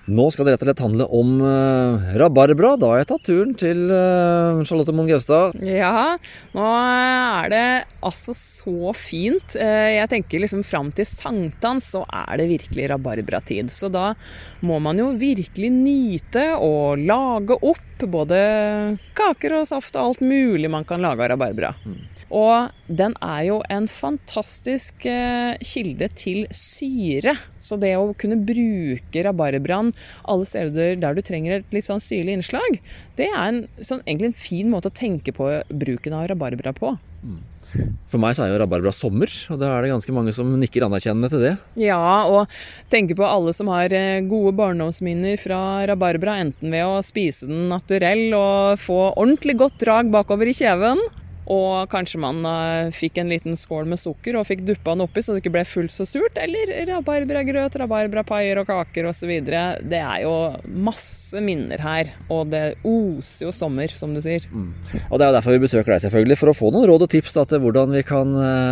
Nå skal det rett og slett handle om rabarbra. Da har jeg tatt turen til Charlotte Moen Gaustad. Ja, nå det altså så fint. Jeg tenker liksom frem til sankthans så det virkelig rabarbratid. Så da må man jo virkelig nyte og lage opp både kaker og saft og alt mulig man kan lage av rabarbra. Og den jo en fantastisk kilde til syre. Så det å kunne bruke rabarbraen alle steder der du trenger et litt sånn syrlig innslag, det egentlig en fin måte å tenke på bruken av rabarbra på. For meg så jo rabarbra sommer, og da det ganske mange som nikker anerkjennende til det. Ja, og tenker på alle som har gode barndomsminner fra rabarbra, enten ved å spise den naturell og få ordentlig godt drag bakover i kjeven, og kanskje man fikk en liten skål med sukker og fikk duppa den oppi så det ikke ble fullt så surt, eller rabarbragrøt, rabarbrapaier og kaker og så videre. Det jo masse minner her, og det oser jo sommer, som du sier. Og det jo derfor vi besøker deg selvfølgelig, for å få noen råd og tips til hvordan vi kan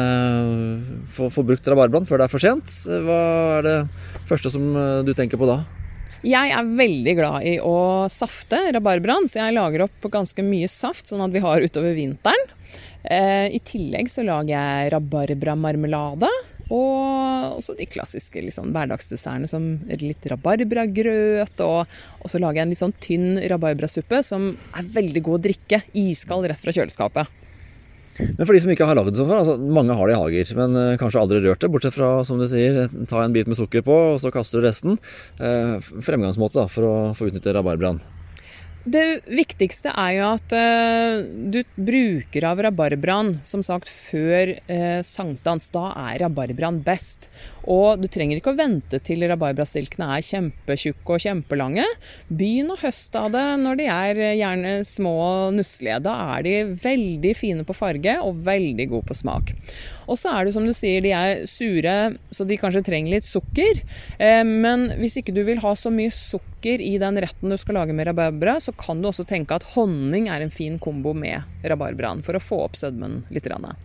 få brukt rabarbraen før det for sent. Hva det første som du tenker på da? Jeg veldig glad i å safte rabarbraen, så jeg lager opp ganske mye saft, sånn at vi har utover vinteren. I tillegg så lager jeg rabarbramarmelade, og også de klassiske liksom, hverdagsdessertene som litt rabarbragrøt, og så lager jeg en litt sånn tynn rabarbrasuppe som veldig god å drikke, iskald rett fra kjøleskapet. Men for de som ikke har laget det sånn før, altså, mange har det i hager, men kanskje aldri rørt det, bortsett fra, som du sier, ta en bit med sukker på, og så kaster du resten. Fremgangsmåte da, for å få utnytte rabarbraen. Det viktigste jo at du bruker av rabarbraen, som sagt, før sankthans. Da rabarbraen best. Og du trenger ikke å vente til rabarbrastilkene kjempetjukke og kjempelange. Begynn å høste av det når de gjerne små og nusselige. Da de veldig fine på farge og veldig gode på smak. Og så det som du sier, de sure, så de kanskje trenger litt sukker. Men hvis ikke du vil ha så mye sukker i den retten du skal lage med rabarbra, så kan du også tenke at honning en fin kombo med rabarbraen for å få opp sødmen litt.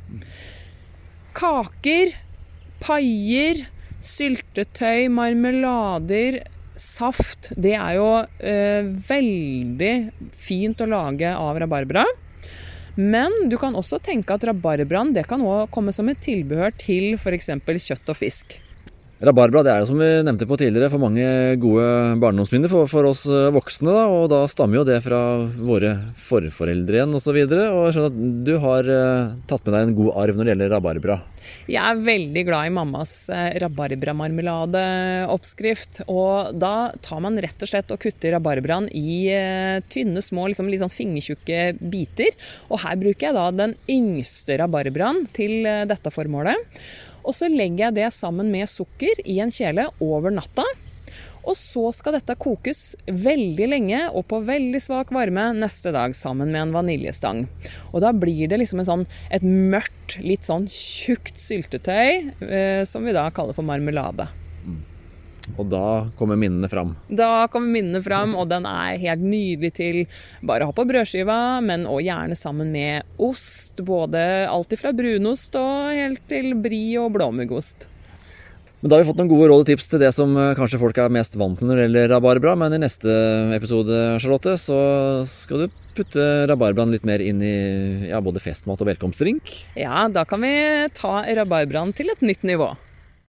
Kaker, paier, syltetøy, marmelader, saft, det jo veldig fint å lage av rabarbra. Men du kan også tenke at rabarbraen det kan også komme som et tilbehør til for eksempel kjøtt og fisk. Rabarbra det jo som vi nevnte på tidligere for mange gode barndomsminner for oss voksne da, og da stammer jo det fra våre forforeldre igjen og så videre, og jeg skjønner at du har tatt med deg en god arv når det gjelder rabarbra. Jeg veldig glad i mammas rabarbramarmelade-oppskrift, og da tar man rett og slett og kutter rabarbraen i tynne, små, liksom litt sånn fingertjukke biter, og her bruker jeg da den yngste rabarbraen til dette formålet. Og så legger jeg det sammen med sukker i en kjele over natta. Og så skal dette kokes veldig lenge og på veldig svak varme neste dag sammen med en vaniljestang. Og da blir det liksom et mørkt, litt sånn tjukt syltetøy, som vi da kaller for marmelade. Og da kommer minnene fram. Da kommer minnene fram, og den helt nydelig til bare å ha på brødskiva, men også gjerne sammen med ost, både alt fra brunost og helt til brie og blåmuggost. Men da har vi fått noen gode råd og tips til det som kanskje folk mest vant med når det gjelder rabarbra, men i neste episode, Charlotte, så skal du putte rabarbraen litt mer inn i både festmat og velkomstdrink. Ja, da kan vi ta rabarbraen til et nytt nivå.